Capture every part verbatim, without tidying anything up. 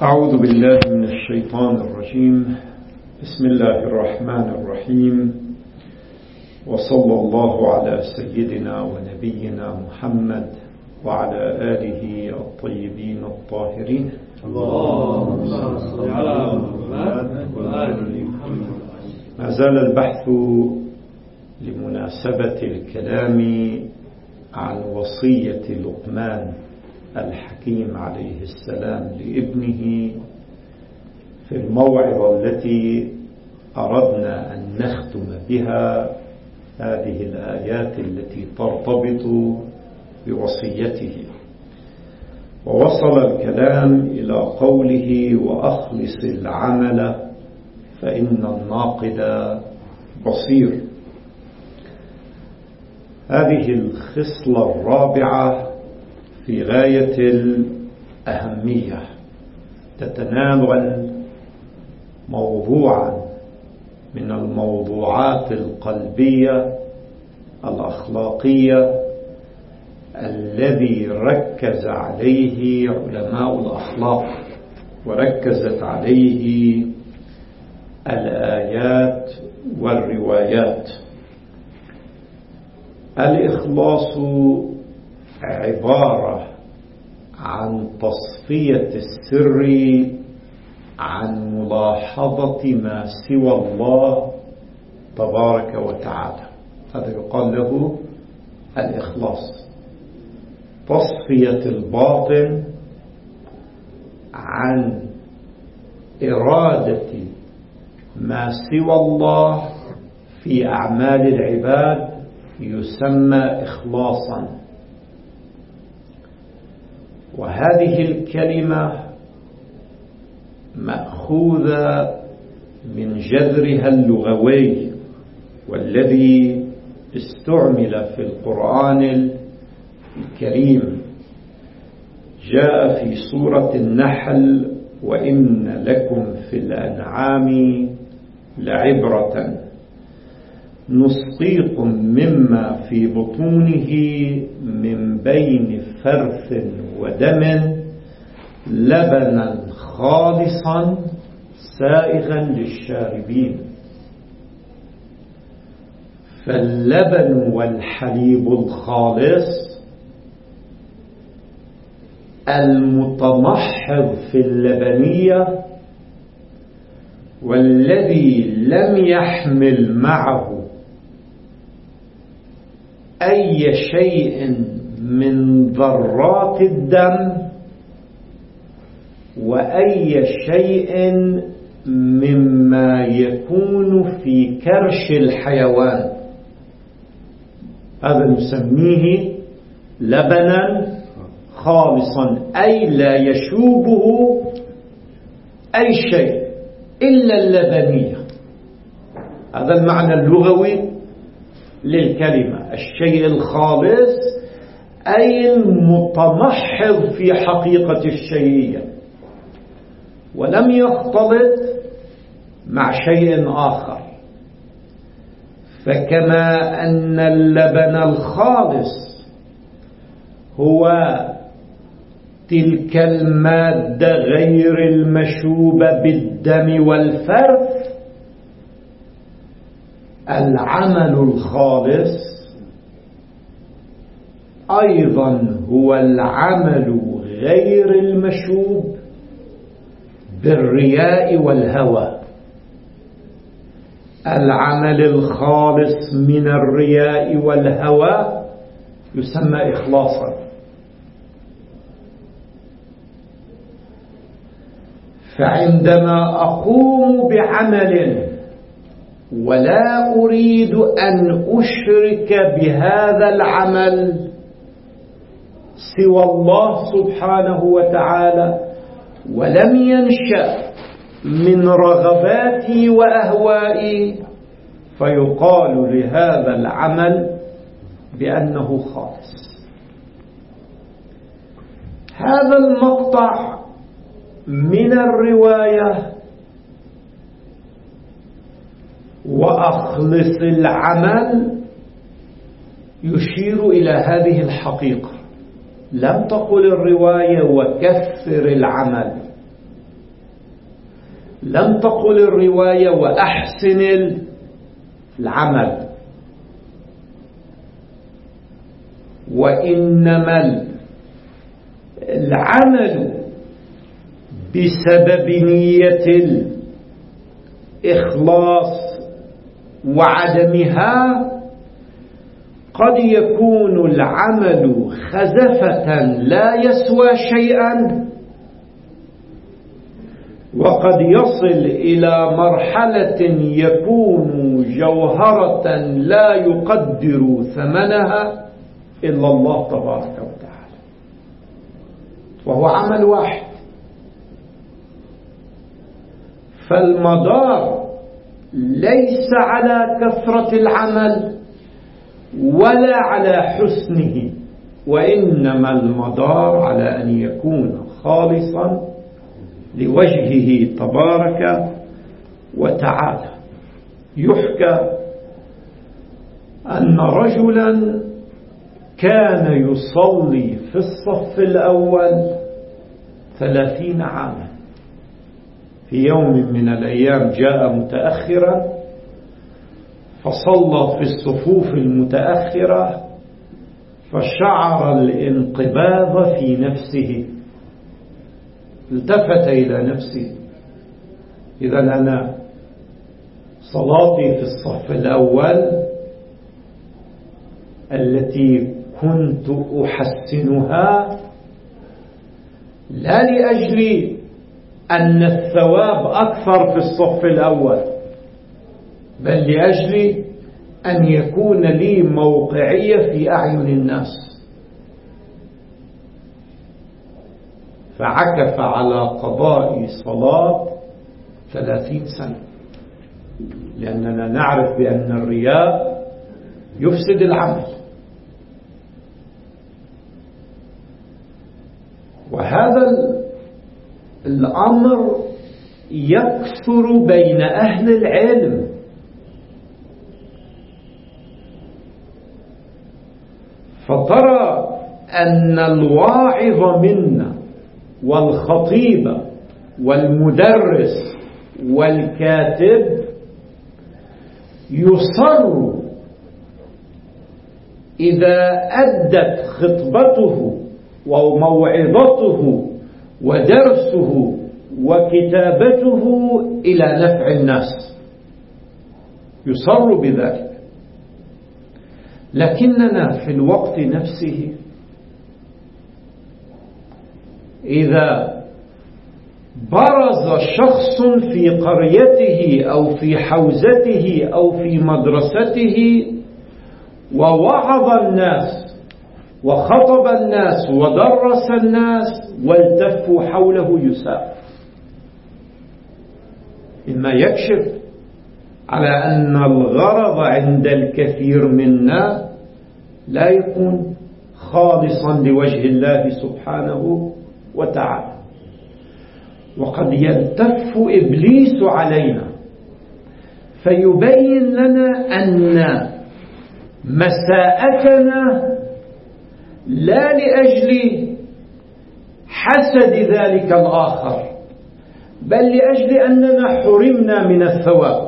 أعوذ بالله من الشيطان الرجيم. بسم الله الرحمن الرحيم، وصلى الله على سيدنا ونبينا محمد وعلى آله الطيبين الطاهرين. اللهم صل على محمد وآل محمد. ما زال البحث لمناسبة الكلام عن وصية لقمان الحكيم عليه السلام لابنه في الموعظة التي أردنا أن نختم بها هذه الآيات التي ترتبط بوصيته. ووصل الكلام إلى قوله: وأخلص العمل فإن الناقد بصير. هذه الخصلة الرابعة في غاية الأهمية، تتناول موضوعا من الموضوعات القلبية الأخلاقية الذي ركز عليه علماء الأخلاق وركزت عليه الآيات والروايات. الإخلاص عبارة عن تصفية السر عن ملاحظة ما سوى الله تبارك وتعالى. هذا يقال له الإخلاص، تصفية الباطن عن إرادة ما سوى الله في أعمال العباد يسمى إخلاصا. وهذه الكلمة مأخوذة من جذرها اللغوي، والذي استعمل في القرآن الكريم. جاء في سورة النحل: وإن لكم في الأنعام لعبرة نسقيكم مما في بطونه من بين فرث ودم لبنا خالصا سائغا للشاربين. فاللبن والحليب الخالص المتمحض في اللبنية، والذي لم يحمل معه أي شيء من ذرات الدم وأي شيء مما يكون في كرش الحيوان. هذا نسميه لبنا خالصا، أي لا يشوبه أي شيء إلا اللبنية. هذا المعنى اللغوي للكلمة، الشيء الخالص أي المتمحض في حقيقة الشيئية، ولم يختلط مع شيء آخر. فكما أن اللبن الخالص هو تلك المادة غير المشوبة بالدم والفرث، العمل الخالص أيضا هو العمل غير المشوب بالرياء والهوى. العمل الخالص من الرياء والهوى يسمى إخلاصا. فعندما أقوم بعمل ولا أريد أن أشرك بهذا العمل سوى الله سبحانه وتعالى، ولم ينشأ من رغباتي وأهوائي، فيقال لهذا العمل بأنه خالص. هذا المقطع من الرواية: وأخلص العمل، يشير إلى هذه الحقيقة. لم تقل الرواية وكثر العمل، لم تقل الرواية وأحسن العمل، وإنما العمل بسبب نية الإخلاص وعدمها قد يكون العمل خزفة لا يسوى شيئا، وقد يصل إلى مرحلة يكون جوهرة لا يقدر ثمنها إلا الله تبارك وتعالى، وهو عمل واحد. فالمدار ليس على كثرة العمل ولا على حسنه، وإنما المدار على أن يكون خالصا لوجهه تبارك وتعالى. يحكى أن رجلا كان يصلي في الصف الأول ثلاثين عاما، في يوم من الأيام جاء متأخرا فصلى في الصفوف المتأخرة، فشعر الانقباض في نفسه، التفت إلى نفسه: إذا أنا صلاتي في الصف الأول التي كنت أحسنها لا لأجل أن الثواب أكثر في الصف الأول، بل لأجل أن يكون لي موقعية في أعين الناس، فعكف على قضاء صلاة ثلاثين سنة، لأننا نعرف بأن الرياء يفسد العمل. وهذا الأمر يكثر بين أهل العلم، فترى أن الواعظ منا والخطيب والمدرس والكاتب يصر إذا أدت خطبته وموعظته ودرسه وكتابته إلى نفع الناس، يصر بذلك. لكننا في الوقت نفسه إذا برز شخص في قريته أو في حوزته أو في مدرسته ووعظ الناس وخطب الناس ودرس الناس والتفوا حوله يساء، مما يكشف على أن الغرض عند الكثير منا لا يكون خالصا لوجه الله سبحانه وتعالى. وقد يلتف إبليس علينا فيبين لنا أن مساءتنا لا لأجل حسد ذلك الآخر، بل لأجل أننا حرمنا من الثواب،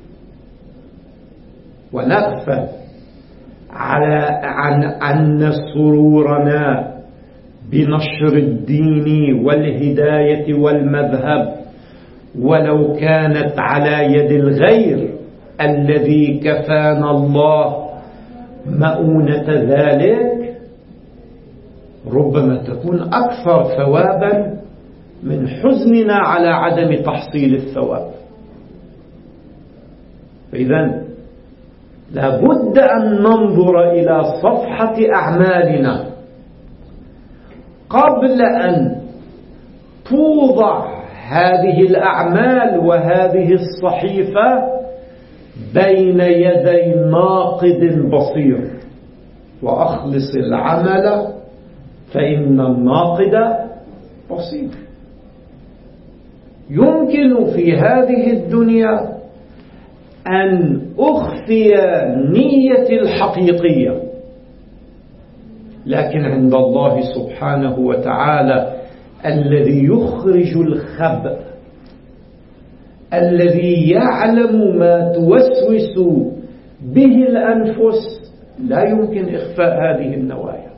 ونغفل على عن أن سرورنا بنشر الدين والهداية والمذهب ولو كانت على يد الغير الذي كفانا الله مؤونة ذلك، ربما تكون أكثر ثوابا من حزننا على عدم تحصيل الثواب. فإذا لابد أن ننظر إلى صفحة أعمالنا قبل أن توضع هذه الأعمال وهذه الصحيفة بين يدي ناقد بصير. وأخلص العمل فإن الناقد بصير. يمكن في هذه الدنيا أن أخفي نيتي الحقيقية، لكن عند الله سبحانه وتعالى الذي يخرج الخبأ الذي يعلم ما توسوس به الأنفس لا يمكن إخفاء هذه النوايا.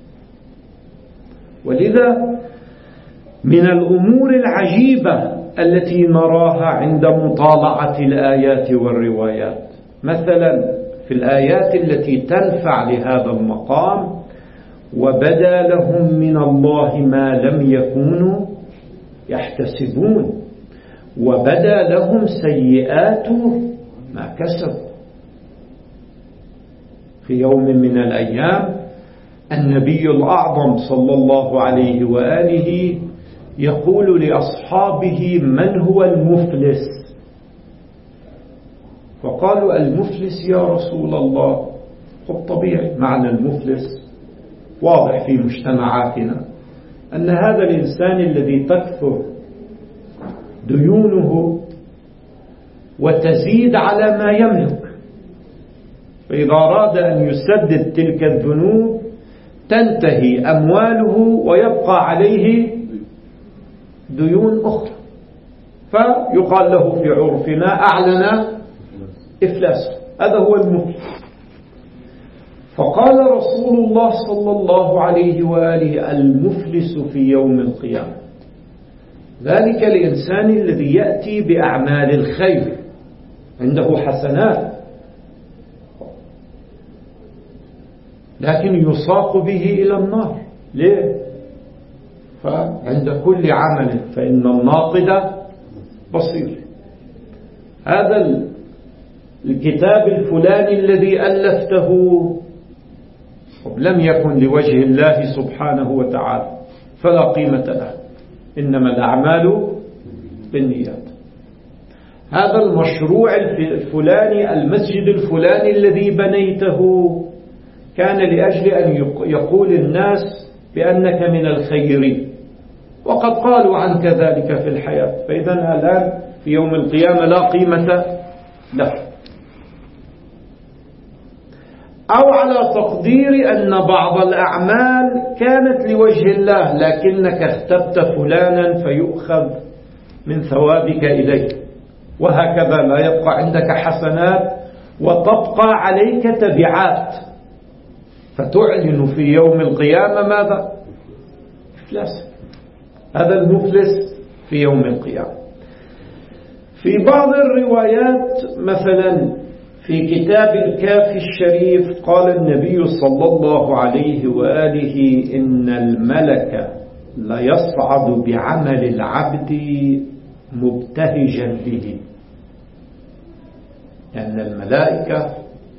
ولذا من الأمور العجيبة التي نراها عند مطالعة الآيات والروايات، مثلا في الآيات التي تنفع لهذا المقام: وبدا لهم من الله ما لم يكونوا يحتسبون، وبدا لهم سيئات ما كسبوا. في يوم من الأيام النبي الأعظم صلى الله عليه وآله يقول لأصحابه: من هو المفلس؟ فقالوا: المفلس يا رسول الله. قل طبيعي، معنى المفلس واضح في مجتمعاتنا، أن هذا الإنسان الذي تكثر ديونه وتزيد على ما يملك، فإذا أراد أن يسدد تلك الذنوب تنتهي أمواله ويبقى عليه ديون أخرى، فيقال له في عرفنا: أعلن إفلاسه. هذا هو المفلس. فقال رسول الله صلى الله عليه وآله: المفلس في يوم القيامة ذلك الإنسان الذي يأتي بأعمال الخير، عنده حسنات، لكن يساق به إلى النار. ليه؟ فعند كل عمل فإن الناقد بصير. هذا الكتاب الفلاني الذي ألفته لم يكن لوجه الله سبحانه وتعالى فلا قيمة له، إنما الأعمال بالنيات. هذا المشروع الفلاني، المسجد الفلاني الذي بنيته، كان لأجل أن يقول الناس بأنك من الخيرين، وقد قالوا عنك ذلك في الحياة، فإذا الآن في يوم القيامة لا قيمة له. أو على تقدير أن بعض الأعمال كانت لوجه الله لكنك اختبت فلانا فيؤخذ من ثوابك إليه، وهكذا لا يبقى عندك حسنات وتبقى عليك تبعات، فتعلن في يوم القيامة ماذا؟ إفلاس. هذا المفلس في يوم القيامة. في بعض الروايات مثلا في كتاب الكافي الشريف قال النبي صلى الله عليه وآله: إن الملك ليصعد بعمل العبد مبتهجا به. لأن يعني الملائكة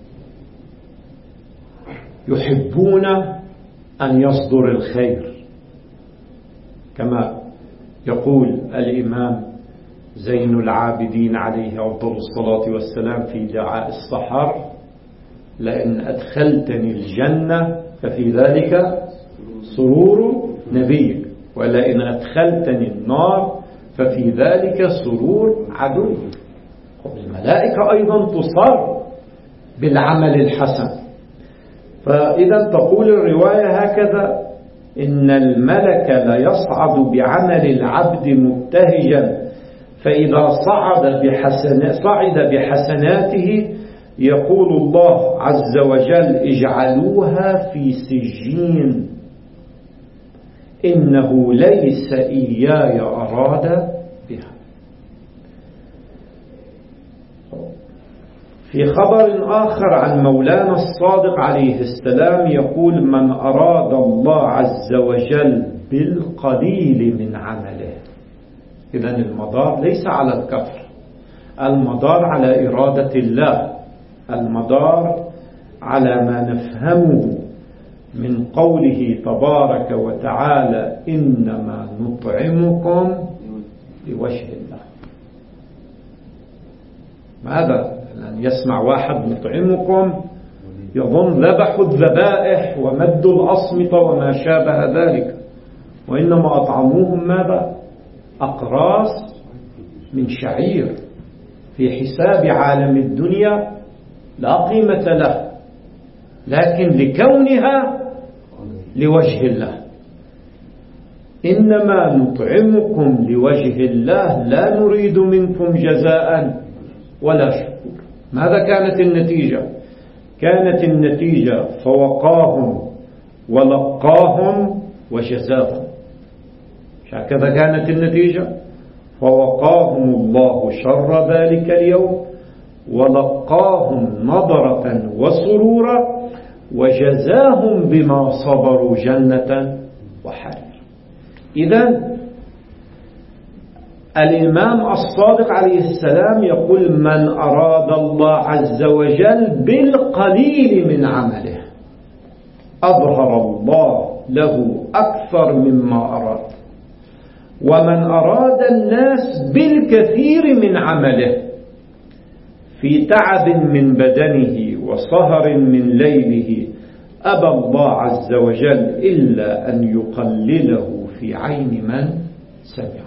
يحبون أن يصدر الخير، كما يقول الإمام زين العابدين عليه أفضل الصلاة والسلام في دعاء السحر: لئن أدخلتني الجنة ففي ذلك سرور نبيك، ولئن أدخلتني النار ففي ذلك سرور عدوك. الملائكة أيضا تصر بالعمل الحسن. فإذا تقول الرواية هكذا: إن الملك ليصعد بعمل العبد مبتهجا، فإذا صعد بحسن صعد بحسناته يقول الله عز وجل: اجعلوها في سجين، إنه ليس إياي أراد بها. في خبر آخر عن مولانا الصادق عليه السلام يقول: من أراد الله عز وجل بالقليل من عمله. إذن المدار ليس على الكفر، المدار على إرادة الله، المدار على ما نفهمه من قوله تبارك وتعالى: إنما نطعمكم لوجه الله. ماذا؟ أن يسمع واحد نطعمكم يظن ذبحوا الذبائح ومدوا الأصمت وما شابه ذلك، وإنما أطعموهم ماذا؟ أقراص من شعير في حساب عالم الدنيا لا قيمة له، لكن لكونها لوجه الله. إنما نطعمكم لوجه الله لا نريد منكم جزاء ولا شكور. ماذا كانت النتيجة؟ كانت النتيجة فوقاهم ولقاهم وجزاهم. هكذا كانت النتيجة، فوقاهم الله شر ذلك اليوم ولقاهم نضرة وسرورا وجزاهم بما صبروا جنة وحريرا. إذن الإمام الصادق عليه السلام يقول: من أراد الله عز وجل بالقليل من عمله أظهر الله له أكثر مما أراد، ومن أراد الناس بالكثير من عمله في تعب من بدنه وسهر من ليله أبى الله عز وجل إلا أن يقلله في عين من سمع.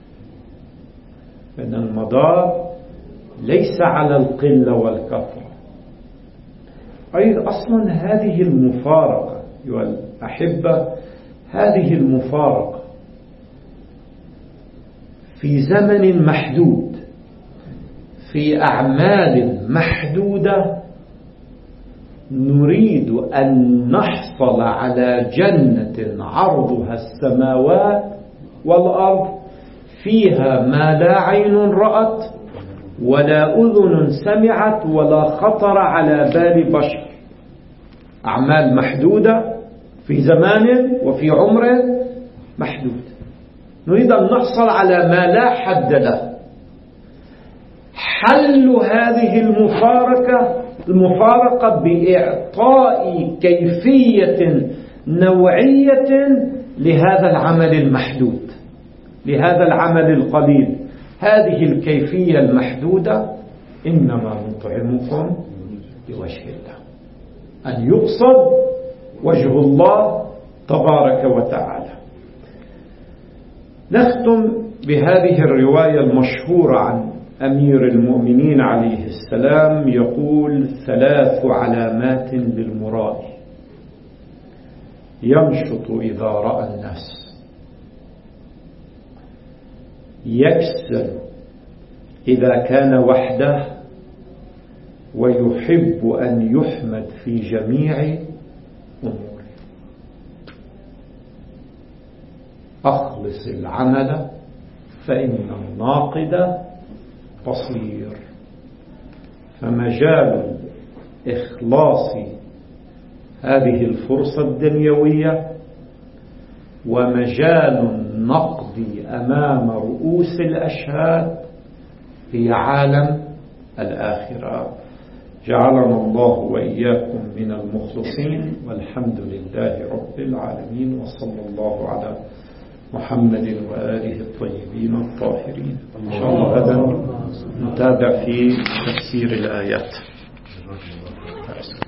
فإن المدار ليس على القلة والكثرة. أيضا أصلا هذه المفارقة أيها الأحبة، هذه المفارقة في زمن محدود في أعمال محدودة نريد أن نحصل على جنة عرضها السماوات والأرض فيها ما لا عين رأت ولا أذن سمعت ولا خطر على بال بشر. أعمال محدودة في زمان وفي عمر محدود، نريد أن نحصل على ما لا حد له. حل هذه المفارقة المفارقة بإعطاء كيفية نوعية لهذا العمل المحدود، لهذا العمل القليل. هذه الكيفية المحدودة: إنما نطعمكم لوجه الله، أن يقصد وجه الله تبارك وتعالى. نختم بهذه الرواية المشهورة عن أمير المؤمنين عليه السلام، يقول: ثلاث علامات للمرائي: يمشط إذا رأى الناس، يكسل إذا كان وحده، ويحب أن يحمد في جميع أموره. أخلص العمل فإن الناقد بصير. فمجال إخلاص هذه الفرصة الدنيوية ومجال النقد أمام رؤوس الأشهاد في عالم الآخرة. جعلنا الله وإياكم من المخلصين، والحمد لله رب العالمين، وصلى الله على محمد وآله الطيبين الطاهرين. إن شاء الله غدا نتابع في تفسير الآيات.